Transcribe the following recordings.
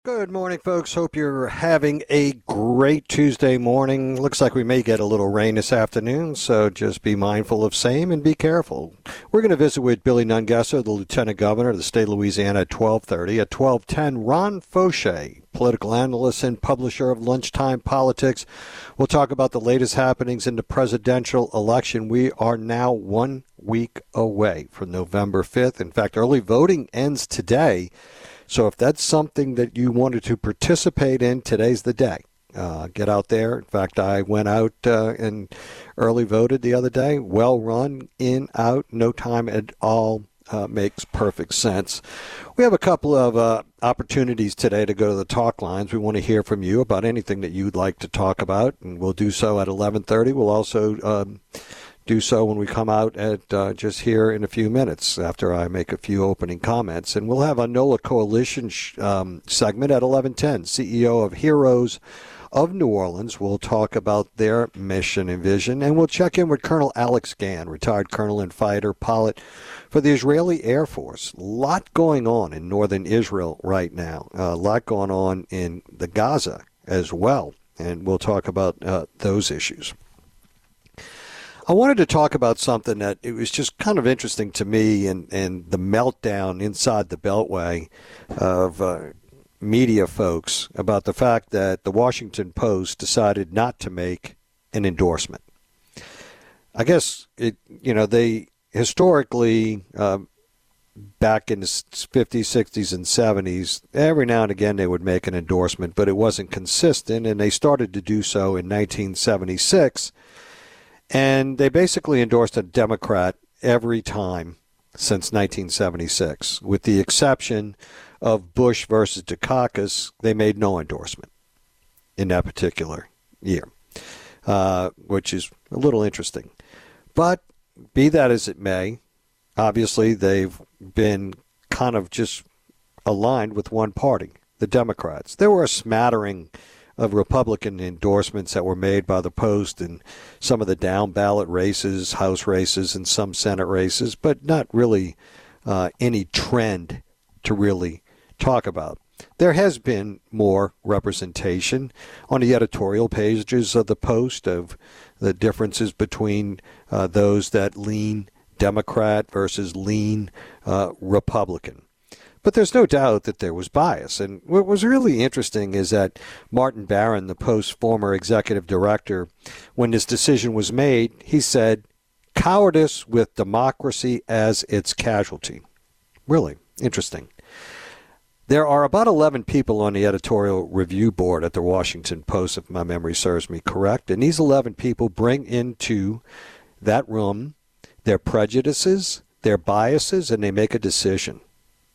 Good morning, folks. Hope you're having a great Tuesday morning. Looks like we may get a little rain this afternoon, so just be mindful of same and be careful. We're going to visit with Billy Nungesser, the Lieutenant Governor of the state of Louisiana, at 12:30. At 12:10, Ron Fauché, political analyst and publisher of Lunchtime Politics. We'll talk about the latest happenings in the presidential election. We are now 1 week away from November 5th. In fact, early voting ends today. So if that's something that you wanted to participate in, today's the day. Get out there. In fact, I went out and early voted the other day. Well run, in, out, no time at all. Makes perfect sense. We have a couple of opportunities today to go to the talk lines. We want to hear from you about anything that you'd like to talk about, and we'll do so at 11:30. We'll also do so when we come out at just here in a few minutes after I make a few opening comments. And we'll have a NOLA Coalition segment at 11:10. CEO of Heroes of New Orleans will talk about their mission and vision. And we'll check in with Colonel Alex Gann, retired colonel and fighter pilot for the Israeli Air Force. A lot going on in northern Israel right now. A lot going on in the Gaza as well. And we'll talk about those issues. I wanted to talk about something that it was just kind of interesting to me and the meltdown inside the Beltway of media folks about the fact that the Washington Post decided not to make an endorsement. I guess, they historically, back in the 50s, 60s, and 70s, every now and again they would make an endorsement, but it wasn't consistent, and they started to do so in 1976. And they basically endorsed a Democrat every time since 1976. With the exception of Bush versus Dukakis, they made no endorsement in that particular year, which is a little interesting. But be that as it may, obviously they've been kind of just aligned with one party, the Democrats. There were a smattering of Republican endorsements that were made by the Post in some of the down-ballot races, House races, and some Senate races, but not really any trend to really talk about. There has been more representation on the editorial pages of the Post of the differences between those that lean Democrat versus lean Republican. But there's no doubt that there was bias. And what was really interesting is that Martin Barron, the Post's former executive director, when this decision was made, he said, "Cowardice with democracy as its casualty." Really interesting. There are about 11 people on the editorial review board at the Washington Post, if my memory serves me correct. And these 11 people bring into that room their prejudices, their biases, and they make a decision.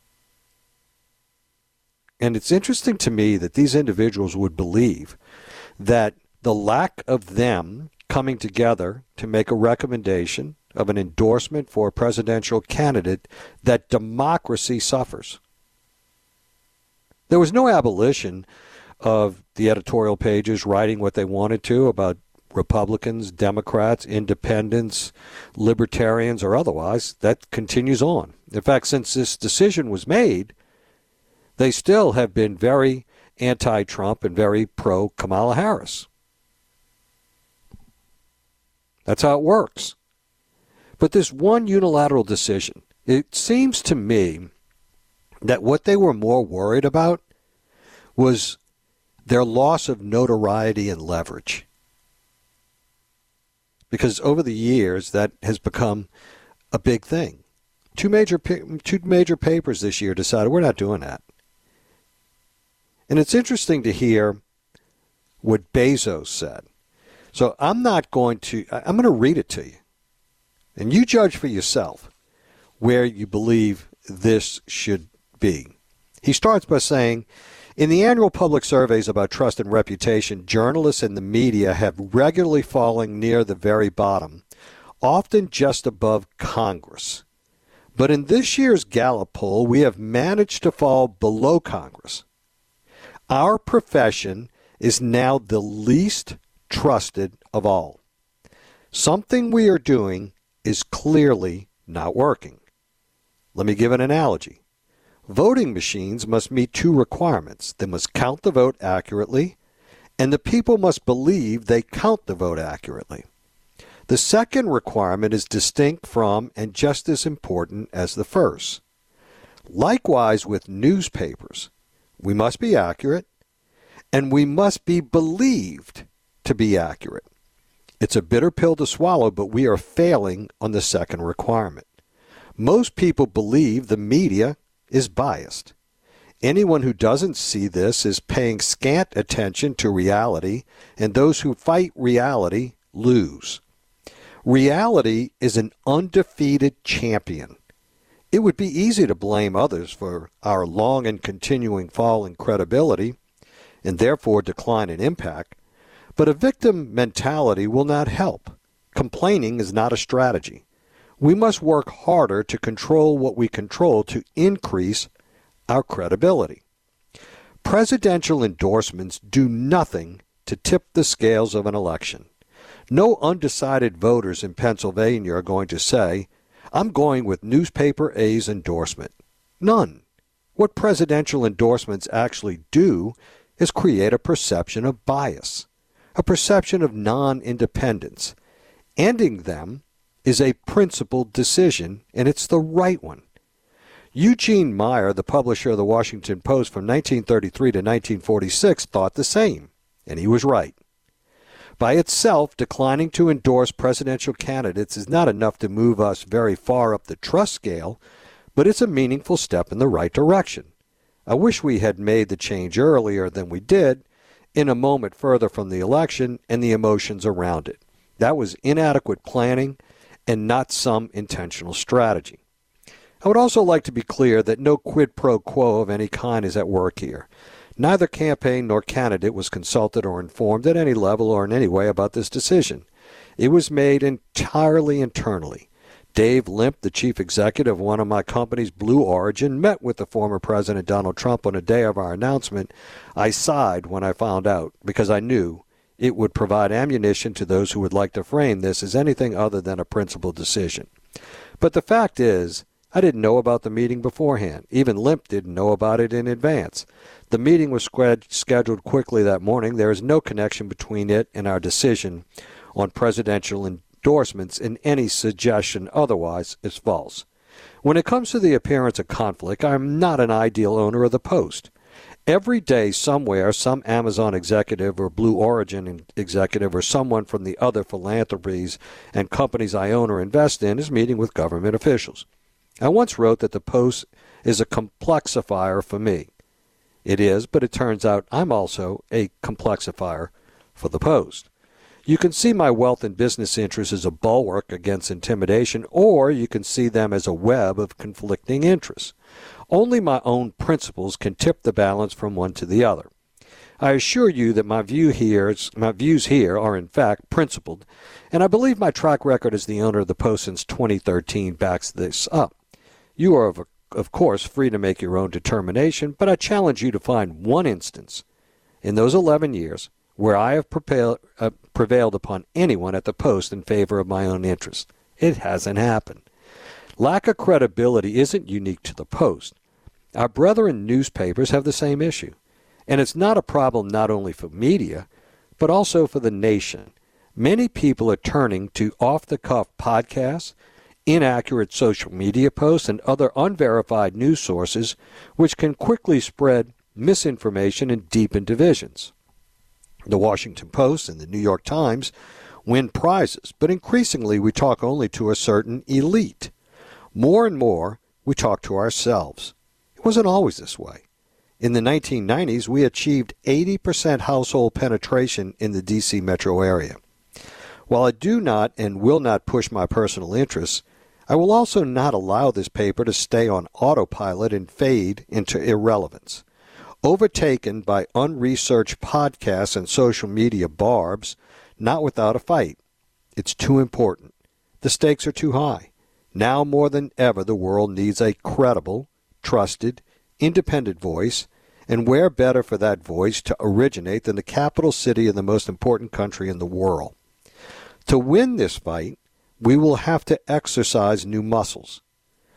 And it's interesting to me that these individuals would believe that the lack of them coming together to make a recommendation of an endorsement for a presidential candidate, that democracy suffers. There was no abolition of the editorial pages writing what they wanted to about Republicans, Democrats, independents, libertarians, or otherwise. That continues on. In fact, since this decision was made, they still have been very anti-Trump and very pro-Kamala Harris. That's how it works. But this one unilateral decision, it seems to me that what they were more worried about was their loss of notoriety and leverage. Because over the years, that has become a big thing. Two major papers this year decided we're not doing that. And it's interesting to hear what Bezos said. So I'm going to read it to you. And you judge for yourself where you believe this should be. He starts by saying, in the annual public surveys about trust and reputation, journalists and the media have regularly fallen near the very bottom, often just above Congress. But in this year's Gallup poll, we have managed to fall below Congress. Our profession is now the least trusted of all. Something we are doing is clearly not working. Let me give an analogy. Voting machines must meet two requirements. They must count the vote accurately, and the people must believe they count the vote accurately. The second requirement is distinct from and just as important as the first. Likewise with newspapers, we must be accurate, and we must be believed to be accurate. It's a bitter pill to swallow, but we are failing on the second requirement. Most people believe the media is biased. Anyone who doesn't see this is paying scant attention to reality, and those who fight reality lose. Reality is an undefeated champion. It would be easy to blame others for our long and continuing fall in credibility, and therefore decline in impact, but a victim mentality will not help. Complaining is not a strategy. We must work harder to control what we control to increase our credibility. Presidential endorsements do nothing to tip the scales of an election. No undecided voters in Pennsylvania are going to say, I'm going with newspaper A's endorsement. None. What presidential endorsements actually do is create a perception of bias, a perception of non-independence. Ending them is a principled decision, and it's the right one. Eugene Meyer, the publisher of the Washington Post from 1933 to 1946, thought the same, and he was right. By itself, declining to endorse presidential candidates is not enough to move us very far up the trust scale, but it's a meaningful step in the right direction. I wish we had made the change earlier than we did, in a moment further from the election and the emotions around it. That was inadequate planning and not some intentional strategy. I would also like to be clear that no quid pro quo of any kind is at work here. Neither campaign nor candidate was consulted or informed at any level or in any way about this decision. It was made entirely internally. Dave Limp, the chief executive of one of my companies, Blue Origin, met with the former President Donald Trump on the day of our announcement. I sighed when I found out because I knew it would provide ammunition to those who would like to frame this as anything other than a principled decision. But the fact is, I didn't know about the meeting beforehand. Even Limp didn't know about it in advance. The meeting was scheduled quickly that morning. There is no connection between it and our decision on presidential endorsements, and any suggestion otherwise is false. When it comes to the appearance of conflict, I am not an ideal owner of the Post. Every day somewhere, some Amazon executive or Blue Origin executive or someone from the other philanthropies and companies I own or invest in is meeting with government officials. I once wrote that the Post is a complexifier for me. It is, but it turns out I'm also a complexifier for the Post. You can see my wealth and business interests as a bulwark against intimidation, or you can see them as a web of conflicting interests. Only my own principles can tip the balance from one to the other. I assure you that my views here are in fact principled, and I believe my track record as the owner of the Post since 2013 backs this up. You are, of course, free to make your own determination, but I challenge you to find one instance in those 11 years where I have prevailed upon anyone at the Post in favor of my own interest. It hasn't happened. Lack of credibility isn't unique to the Post. Our brethren newspapers have the same issue. And it's not a problem not only for media, but also for the nation. Many people are turning to off-the-cuff podcasts, inaccurate social media posts, and other unverified news sources which can quickly spread misinformation and deepen divisions. The Washington Post and the New York Times win prizes, but increasingly we talk only to a certain elite. More and more, we talk to ourselves. It wasn't always this way. In the 1990s, we achieved 80% household penetration in the D.C. metro area. While I do not and will not push my personal interests, I will also not allow this paper to stay on autopilot and fade into irrelevance. Overtaken by unresearched podcasts and social media barbs, not without a fight. It's too important. The stakes are too high. Now more than ever, the world needs a credible, trusted, independent voice, and where better for that voice to originate than the capital city of the most important country in the world. To win this fight, we will have to exercise new muscles.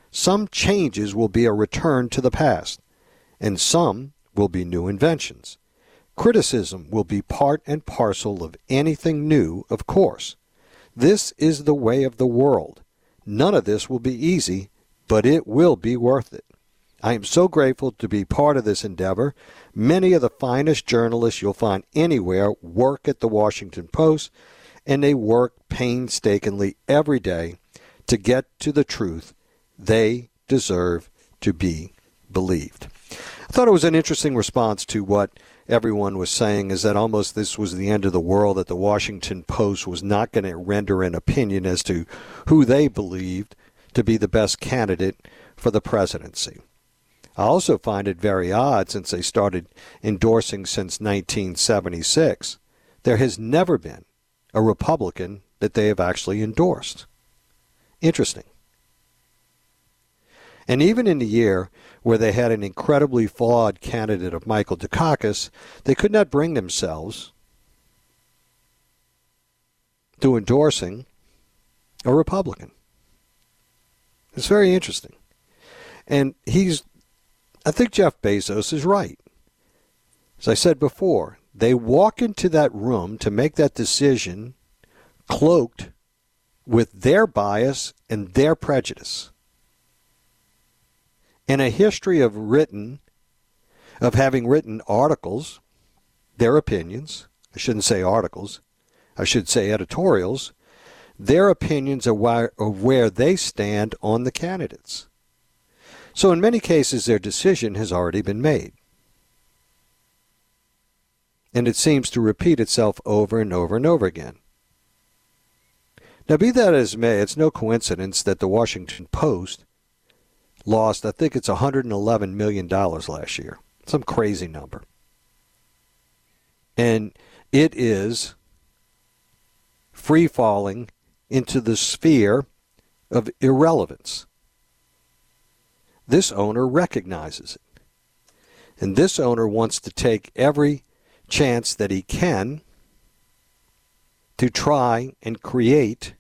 Some changes will be a return to the past, and some will be new inventions. Criticism will be part and parcel of anything new, of course. This is the way of the world. None of this will be easy, but it will be worth it. I am so grateful to be part of this endeavor. Many of the finest journalists you'll find anywhere work at the Washington Post, and they work painstakingly every day to get to the truth. They deserve to be believed. I thought it was an interesting response to what everyone was saying, is that almost this was the end of the world, that the Washington Post was not going to render an opinion as to who they believed to be the best candidate for the presidency. I also find it very odd, since they started endorsing since 1976, there has never been a Republican that they have actually endorsed. Interesting. And even in the year where they had an incredibly flawed candidate of Michael Dukakis, they could not bring themselves to endorsing a Republican. It's very interesting. And I think Jeff Bezos is right. As I said before, they walk into that room to make that decision cloaked with their bias and their prejudice. And a history of having written articles, their opinions, I shouldn't say articles, I should say editorials, their opinions of where they stand on the candidates. So in many cases, their decision has already been made. And it seems to repeat itself over and over and over again. Now, be that as may, it's no coincidence that the Washington Post lost, I think it's $111 million last year. Some crazy number. And it is free-falling into the sphere of irrelevance. This owner recognizes it. And this owner wants to take every chance that he can to try and create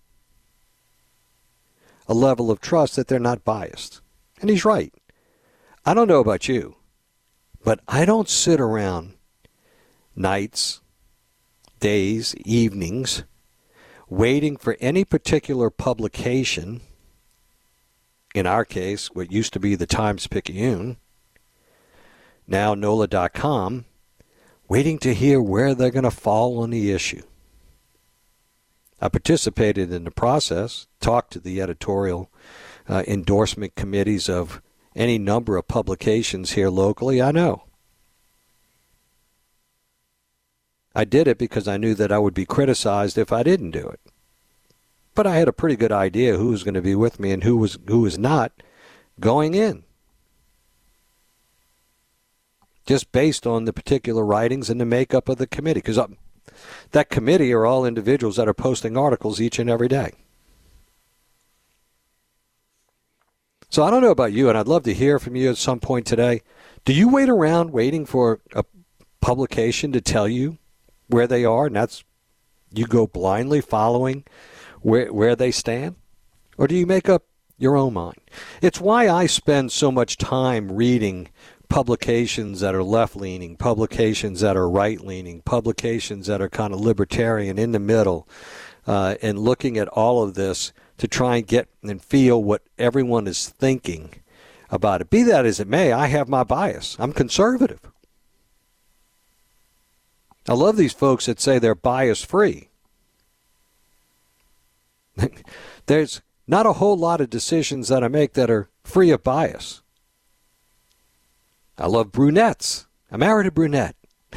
a level of trust that they're not biased. And he's right. I don't know about you, but I don't sit around nights, days, evenings, waiting for any particular publication, in our case, what used to be the Times-Picayune, now NOLA.com, waiting to hear where they're going to fall on the issue. I participated in the process, talked to the editorial endorsement committees of any number of publications here locally. I know. I did it because I knew that I would be criticized if I didn't do it. But I had a pretty good idea who was going to be with me and who was not going in, just based on the particular writings and the makeup of the committee. Because that committee are all individuals that are posting articles each and every day. So I don't know about you, and I'd love to hear from you at some point today. Do you wait around waiting for a publication to tell you where they are, and that's you go blindly following where they stand? Or do you make up your own mind? It's why I spend so much time reading publications that are left-leaning, publications that are right-leaning, publications that are kind of libertarian in the middle, and looking at all of this to try and get and feel what everyone is thinking about it. Be that as it may, I have my bias. I'm conservative. I love these folks that say they're bias-free. There's not a whole lot of decisions that I make that are free of bias. I love brunettes. I married a brunette.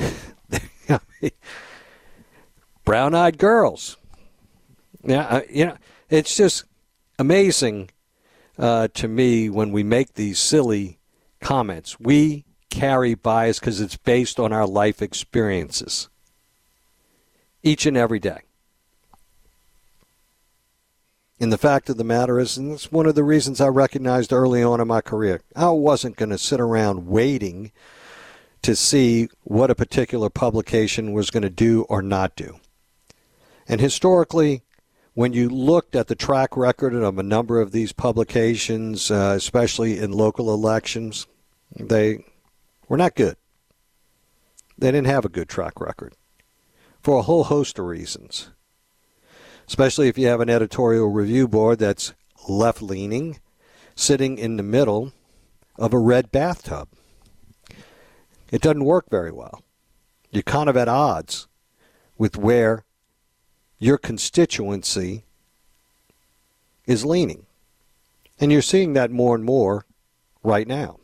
Brown-eyed girls. Yeah, it's just amazing to me when we make these silly comments. We carry bias because it's based on our life experiences each and every day. And the fact of the matter is, and it's one of the reasons I recognized early on in my career, I wasn't going to sit around waiting to see what a particular publication was going to do or not do. And historically, when you looked at the track record of a number of these publications, especially in local elections, they were not good. They didn't have a good track record for a whole host of reasons, especially if you have an editorial review board that's left-leaning, sitting in the middle of a red bathtub. It doesn't work very well. You're kind of at odds with where your constituency is leaning. And you're seeing that more and more right now.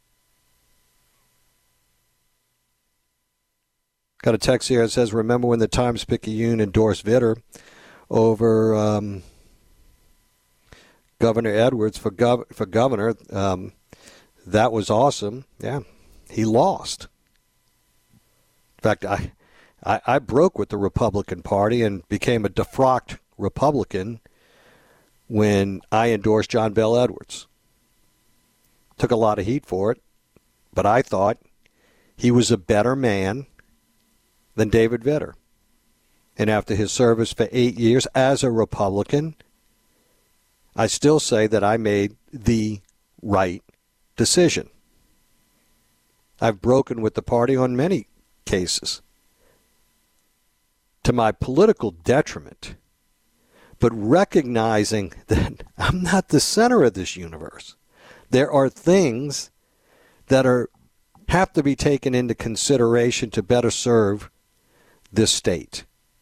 Got a text here that says, remember when the Times-Picayune endorsed Vitter over Governor Edwards for governor? That was awesome. Yeah, he lost. In fact, I broke with the Republican Party and became a defrocked Republican when I endorsed John Bel Edwards. Took a lot of heat for it, but I thought he was a better man than David Vitter. And after his service for 8 years as a Republican, I still say that I made the right decision. I've broken with the party on many cases, to my political detriment, but recognizing that I'm not the center of this universe. There are things that have to be taken into consideration to better serve this state.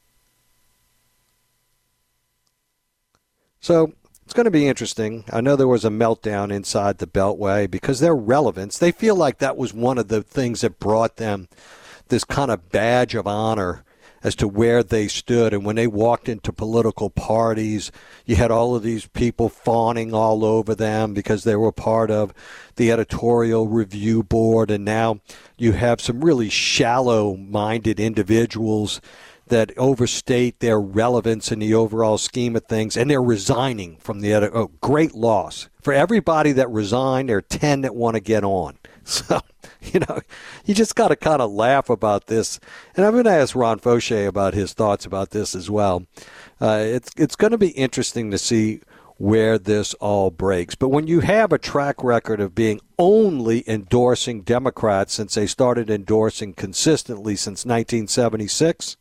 So it's going to be interesting. I know there was a meltdown inside the Beltway because their relevance, they feel like that was one of the things that brought them this kind of badge of honor as to where they stood. And when they walked into political parties, you had all of these people fawning all over them because they were part of the editorial review board. And now you have some really shallow-minded individuals that overstate their relevance in the overall scheme of things, and they're resigning from the great loss. For everybody that resigned, there are 10 that want to get on. So, you just got to kind of laugh about this. And I'm going to ask Ron Fauché about his thoughts about this as well. It's going to be interesting to see where this all breaks. But when you have a track record of being only endorsing Democrats since they started endorsing consistently since 1976,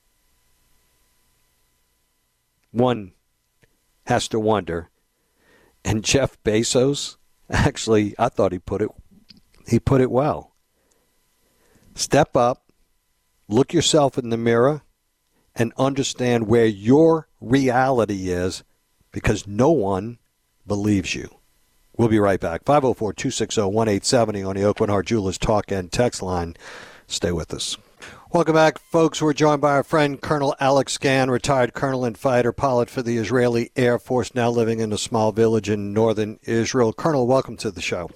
one has to wonder. And Jeff Bezos, actually, I thought he put it well. Step up, look yourself in the mirror, and understand where your reality is, because no one believes you. We'll be right back. 504-260-1870 on the Aucoin Hart Jewelers Talk and Text line. Stay with us. Welcome back, folks. We're joined by our friend Colonel Alex Gann, retired colonel and fighter pilot for the Israeli Air Force, now living in a small village in northern Israel. Colonel, welcome to the show.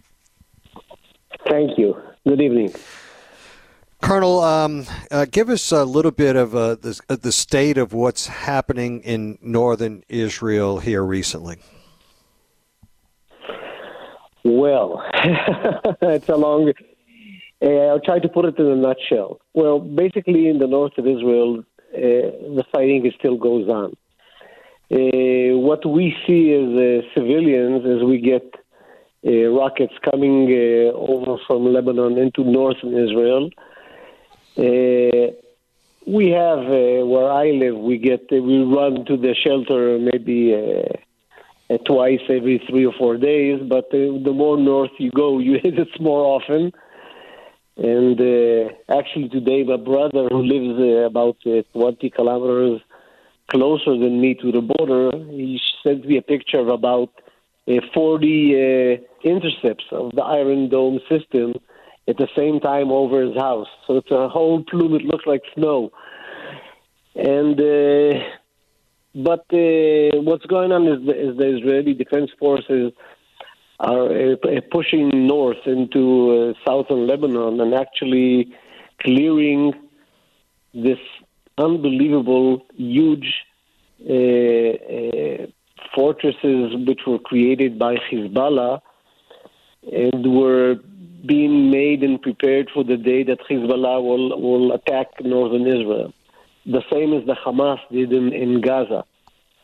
Thank you. Good evening. Colonel, give us a little bit of the state of what's happening in northern Israel here recently. Well, it's a long... I'll try to put it in a nutshell. Well, basically in the north of Israel, the fighting still goes on. What we see as civilians as we get rockets coming over from Lebanon into northern Israel. We have, where I live, we run to the shelter maybe twice every 3 or 4 days, but the more north you go, you hit it more often. And actually today, my brother, who lives about 20 kilometers closer than me to the border, he sent me a picture of about 40 intercepts of the Iron Dome system at the same time over his house. So it's a whole plume. It looks like snow. And but what's going on is the Israeli Defense Forces are pushing north into southern Lebanon and actually clearing this unbelievable, huge fortresses which were created by Hezbollah and were being made and prepared for the day that Hezbollah will attack northern Israel. The same as the Hamas did in Gaza.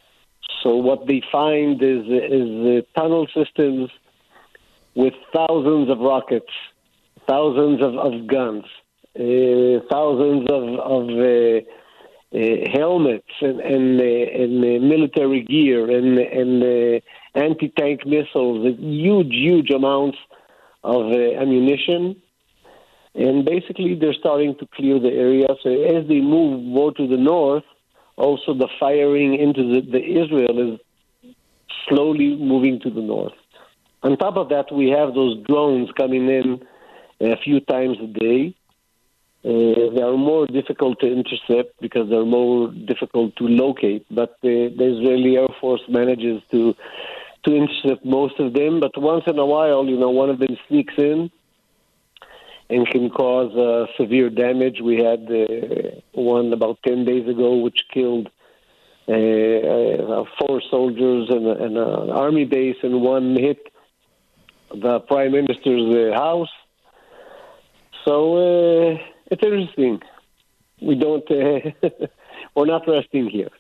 So what they find is tunnel systems with thousands of rockets, thousands of guns, thousands of helmets and military gear and anti-tank missiles, huge amounts of ammunition. And basically, they're starting to clear the area. So as they move more to the north, also the firing into the Israel is slowly moving to the north. On top of that, we have those drones coming in a few times a day. They are more difficult to intercept because they're more difficult to locate. But the Israeli Air Force manages to intercept most of them. But once in a while, one of them sneaks in and can cause severe damage. We had one about 10 days ago, which killed 4 soldiers and an army base, and one hit the prime minister's house. So it's interesting. We don't. We're not resting here.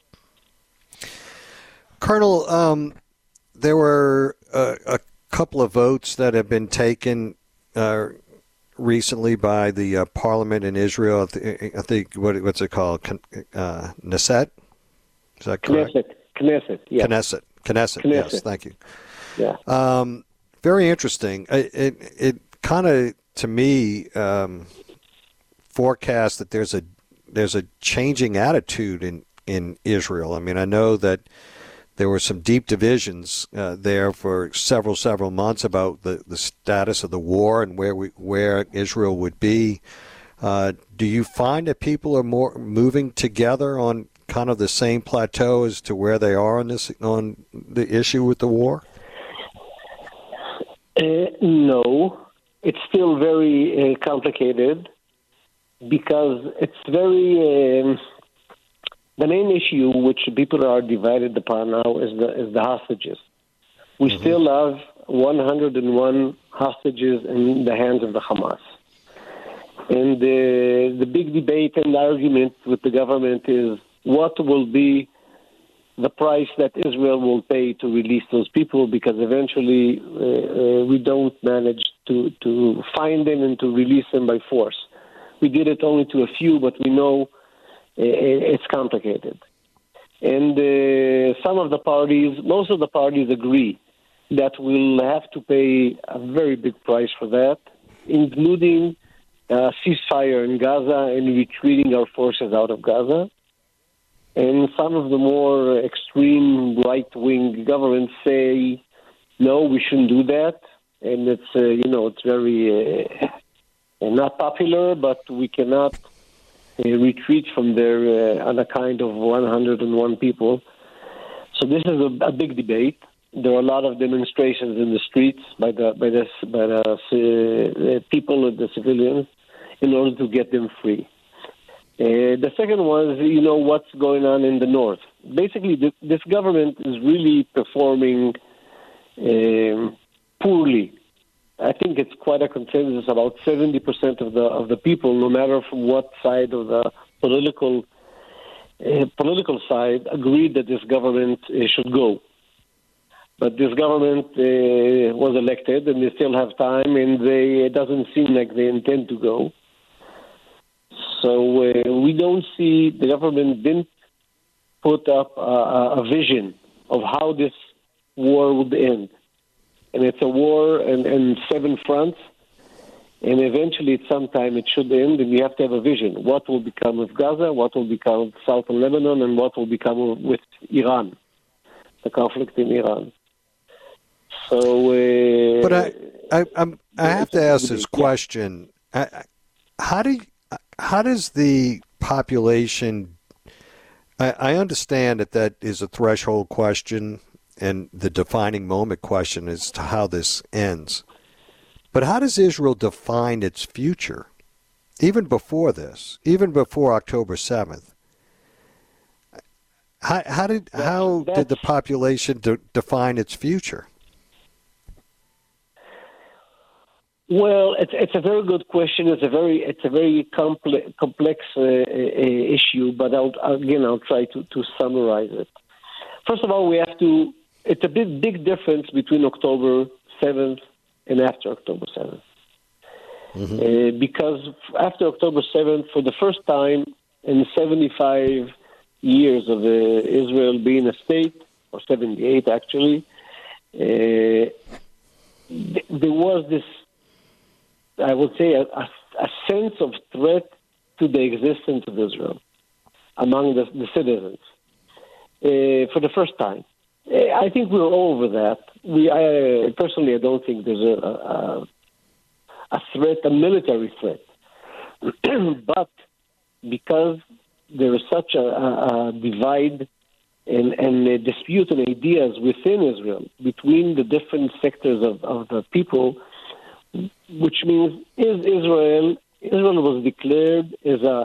Colonel, there were a couple of votes that have been taken recently by the parliament in Israel. I think what's it called? Knesset? Is that correct? Knesset. Yeah. Knesset. Yes. Thank you. Yeah. Very interesting. It kind of, to me, forecasts that there's a changing attitude in Israel. I mean, I know that there were some deep divisions there for several months about the status of the war and where Israel would be. Do you find that people are more moving together on kind of the same plateau as to where they are on the issue with the war? No, it's still very complicated because it's very. The main issue which people are divided upon now is the hostages. We still have 101 hostages in the hands of the Hamas. And the big debate and argument with the government is what will be the price that Israel will pay to release those people, because eventually we don't manage to find them and to release them by force. We did it only to a few, but we know it's complicated. And most of the parties agree that we'll have to pay a very big price for that, including ceasefire in Gaza and retreating our forces out of Gaza. And some of the more extreme right-wing governments say, no, we shouldn't do that. And it's, it's very not popular, but we cannot retreat from there on a kind of 101 people. So this is a big debate. There are a lot of demonstrations in the streets by the people and the civilians in order to get them free. The second was, what's going on in the north. Basically, this government is really performing poorly. I think it's quite a consensus. About 70% of the people, no matter from what side of the political side, agreed that this government should go. But this government was elected, and they still have time, and it doesn't seem like they intend to go. So we don't see, the government didn't put up a vision of how this war would end. And it's a war in 7 fronts, and eventually at some time it should end, and you have to have a vision. What will become of Gaza, what will become of southern Lebanon, and what will become with Iran, the conflict in Iran. So, but I have to ask this question: How does the population? I understand that is a threshold question and the defining moment question as to how this ends. But how does Israel define its future, even before this, even before October 7th? How did the population define its future? Well, it's a very good question. It's a very complex issue. But I'll try to summarize it. First of all, we have to. It's a big difference between October 7th and after October 7th. Because after October 7th, for the first time in 75 years of Israel being a state, or 78 actually, there was this, I would say, a sense of threat to the existence of Israel among the citizens for the first time. I think we're over that. Personally, I don't think there's a threat, a military threat. But because there is such a divide and a dispute and ideas within Israel between the different sectors of the people, which means Israel was declared as a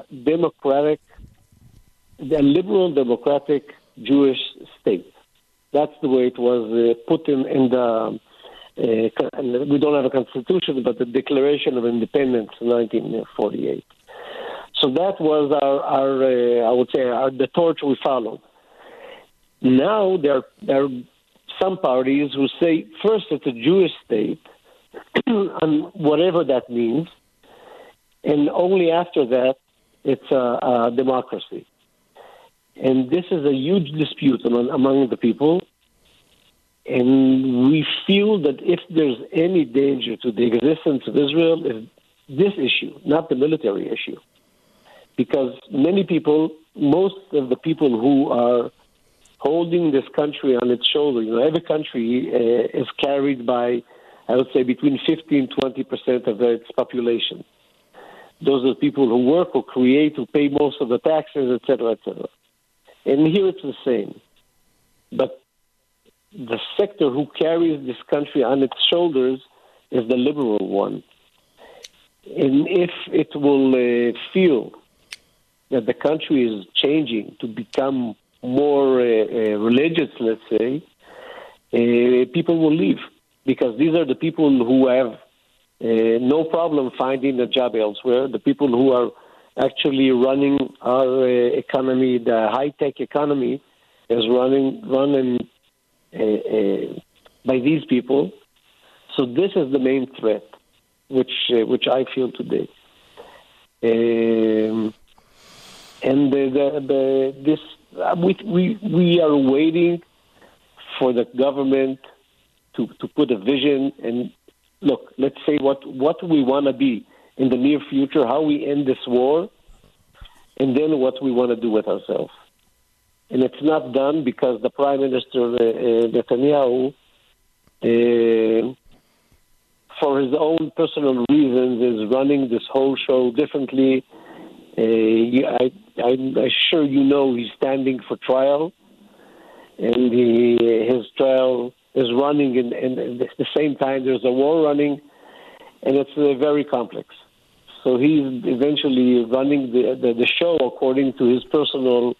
liberal democratic Jewish state. That's the way it was put in the. We don't have a constitution, but the Declaration of Independence in 1948. So that was our I would say, the torch we followed. Now there are some parties who say first it's a Jewish state, and whatever that means, and only after that it's a democracy. And this is a huge dispute among the people. And we feel that if there's any danger to the existence of Israel, is this issue, not the military issue. Because many people, most of the people who are holding this country on its shoulder, every country is carried by, I would say, between 50 and 20% of its population. Those are the people who work, who create, who pay most of the taxes, et cetera, et cetera. And here it's the same. But the sector who carries this country on its shoulders is the liberal one. And if it will feel that the country is changing to become more religious, let's say, people will leave. Because these are the people who have no problem finding a job elsewhere, the people who are actually running our economy, the high-tech economy, is running by these people. So this is the main threat, which I feel today. And we are waiting for the government to put a vision and look. Let's say what we want to be in the near future, how we end this war, and then what we want to do with ourselves. And it's not done because the Prime Minister, Netanyahu, for his own personal reasons, is running this whole show differently. I'm sure he's standing for trial, and his trial is running, and at the same time there's a war running, and it's very complex. So he's eventually running the show according to his personal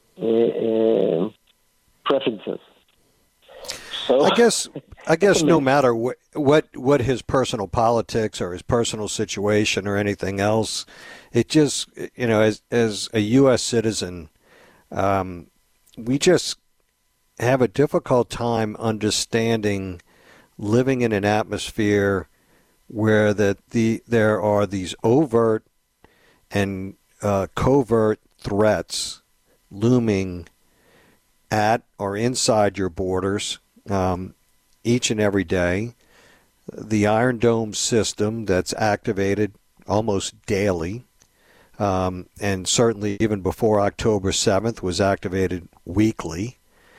preferences. So I guess no matter what his personal politics or his personal situation or anything else, it just as a U.S. citizen, we just have a difficult time understanding living in an atmosphere where there are these overt and covert threats looming at or inside your borders each and every day. The Iron Dome system that's activated almost daily, and certainly even before October 7th was activated weekly.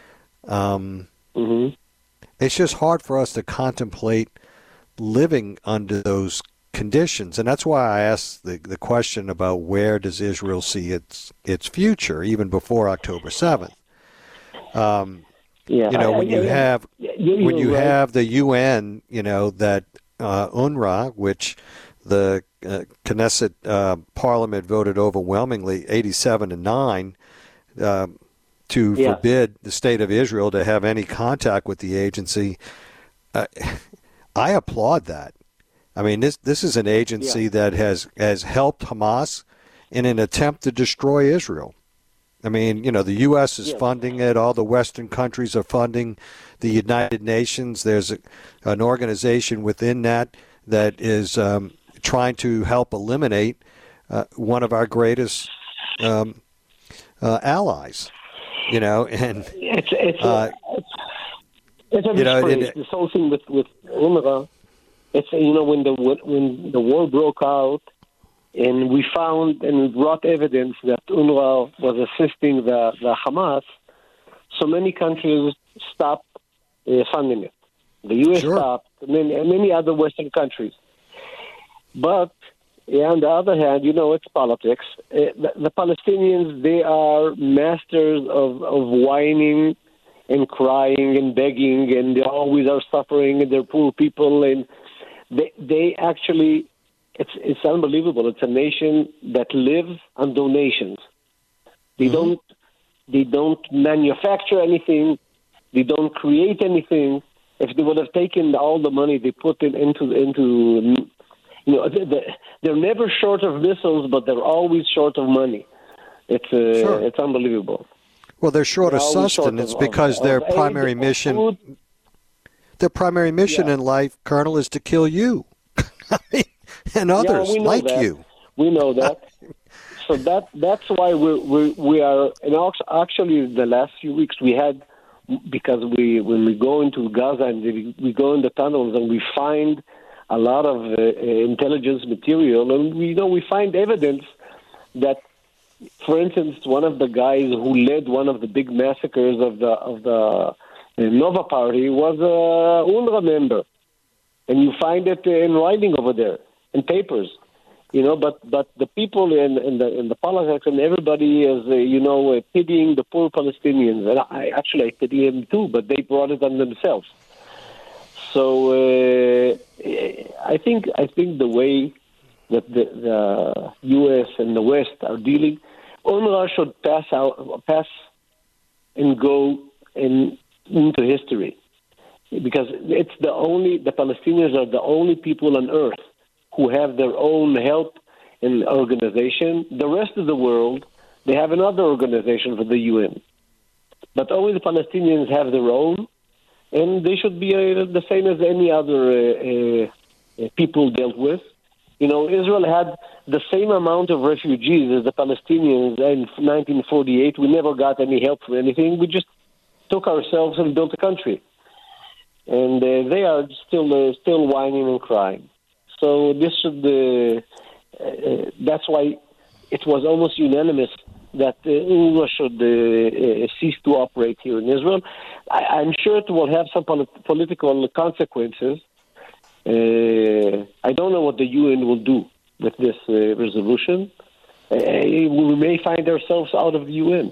It's just hard for us to contemplate living under those conditions. And that's why I asked the question about where does Israel see its future, even before October 7th. When you have the UN, that UNRWA, which the Knesset Parliament voted overwhelmingly 87-9 to forbid the state of Israel to have any contact with the agency. I applaud that. I mean, this is an agency that has helped Hamas in an attempt to destroy Israel. I mean, the U.S. is funding it. All the Western countries are funding the United Nations. There's an organization within that is trying to help eliminate one of our greatest allies. And it's a disgrace. This whole thing with UNRWA. It's when the war broke out, and we found and we brought evidence that UNRWA was assisting the Hamas. So many countries stopped funding it. The U.S. stopped, and many other Western countries. But on the other hand, it's politics. The Palestinians, they are masters of whining and crying and begging, and they always are suffering, and they're poor people, and they actually, it's unbelievable. It's a nation that lives on donations. They don't manufacture anything. They don't create anything. If they would have taken all the money they put into they're never short of missiles, but they're always short of money. It's unbelievable. Well, they're short of sustenance because their primary mission in life, Colonel, is to kill you and others like you. We know that. So that's why we are. And actually, the last few weeks we had, because when we go into Gaza and we go in the tunnels and we find a lot of intelligence material, and we find evidence that, for instance, one of the guys who led one of the big massacres of the Nova Party was a UNRWA member, and you find it in writing over there, in papers, But the people in the politics and everybody is pitying the poor Palestinians, and I pity them too, but they brought it on themselves. So I think the way that the U.S. and the West are dealing, UNRWA should pass and go into history, because it's the Palestinians are the only people on earth who have their own help and organization. The rest of the world, they have another organization for the UN, but only the Palestinians have their own, and they should be the same as any other people dealt with. Israel had the same amount of refugees as the Palestinians in 1948. We never got any help for anything. We just took ourselves and built a country. And they are still whining and crying. So this should. That's why it was almost unanimous that UNRWA should cease to operate here in Israel. I'm sure it will have some political consequences. I don't know what the UN will do with this resolution. We may find ourselves out of the UN.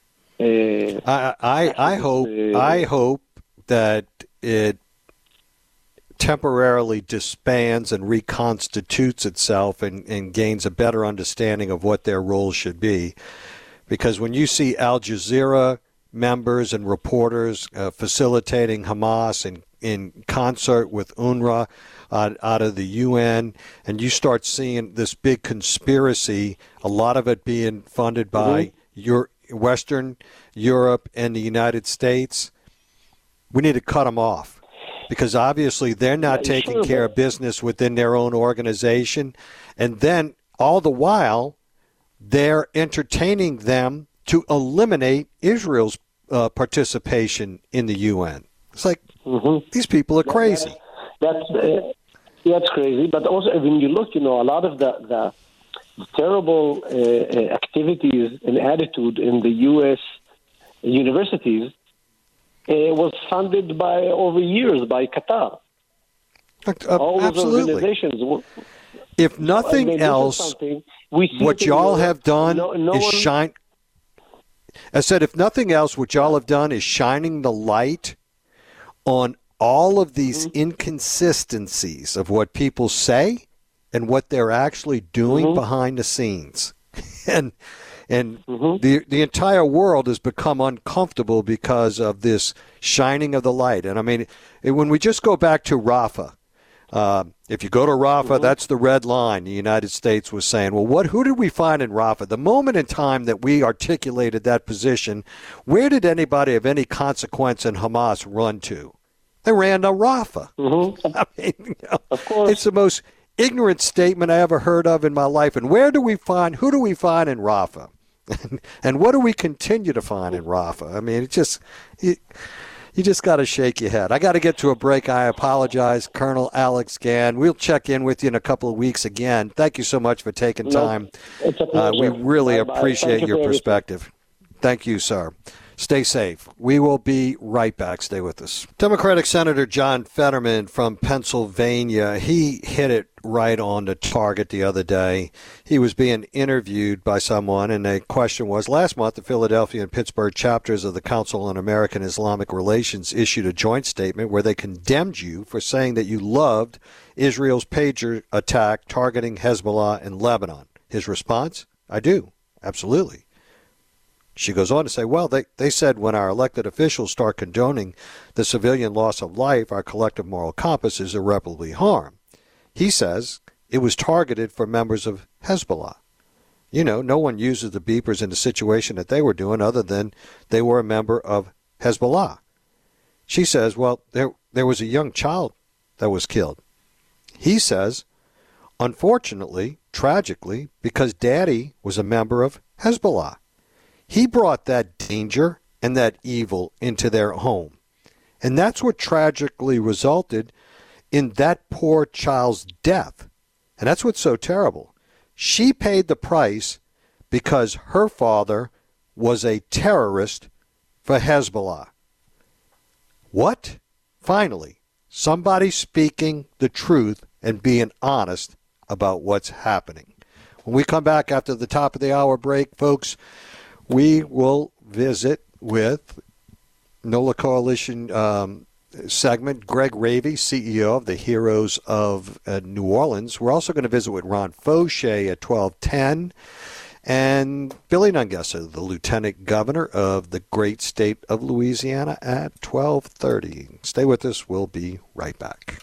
I hope that it temporarily disbands and reconstitutes itself and gains a better understanding of what their role should be. Because when you see Al Jazeera members and reporters facilitating Hamas in concert with UNRWA out of the UN, and you start seeing this big conspiracy, a lot of it being funded by Western Europe and the United States, we need to cut them off. Because obviously they're not taking care of business within their own organization. And then all the while, they're entertaining them to eliminate Israel's participation in the UN. It's like, these people are crazy. That's crazy. But also, when you look, a lot of the terrible activities and attitude in the U.S. universities was funded over years by Qatar. All those organizations. If nothing else, what y'all have done is shine. I said, if nothing else, what y'all have done is shining the light on all of these inconsistencies of what people say and what they're actually doing behind the scenes. And the entire world has become uncomfortable because of this shining of the light. And I mean, when we just go back to Rafah, If you go to Rafah, that's the red line. The United States was saying, well, who did we find in Rafah? The moment in time that we articulated that position, where did anybody of any consequence in Hamas run to? They ran to Rafah. I mean, of course. It's the most ignorant statement I ever heard of in my life. And who do we find in Rafah? And what do we continue to find in Rafah? I mean, you just got to shake your head. I got to get to a break. I apologize, Colonel Alex Gann. We'll check in with you in a couple of weeks again. Thank you so much for taking time. It's a pleasure. We really Bye-bye. appreciate Thank you your for perspective. Thank you, sir. Stay safe. We will be right back. Stay with us. Democratic Senator John Fetterman from Pennsylvania, he hit it right on the target the other day. He was being interviewed by someone, and the question was, last month, the Philadelphia and Pittsburgh chapters of the Council on American Islamic Relations issued a joint statement where they condemned you for saying that you loved Israel's pager attack targeting Hezbollah in Lebanon. His response? I do. Absolutely. She goes on to say, well, they said when our elected officials start condoning the civilian loss of life, our collective moral compass is irreparably harmed. He says it was targeted for members of Hezbollah. You know, no one uses the beepers in the situation that they were doing other than they were a member of Hezbollah. She says, well, there was a young child that was killed. He says, unfortunately, tragically, because Daddy was a member of Hezbollah. He brought that danger and that evil into their home. And that's what tragically resulted in that poor child's death. And that's what's so terrible. She paid the price because her father was a terrorist for Hezbollah. What? Finally, somebody speaking the truth and being honest about what's happening. When we come back after the top of the hour break, folks, we will visit with NOLA Coalition segment Greg Ravy, CEO of the Heroes of New Orleans. We're also going to visit with Ron Fauché at 12:10 and Billy Nungesser, the Lieutenant Governor of the great state of Louisiana, at 12:30. Stay with us. We'll be right back.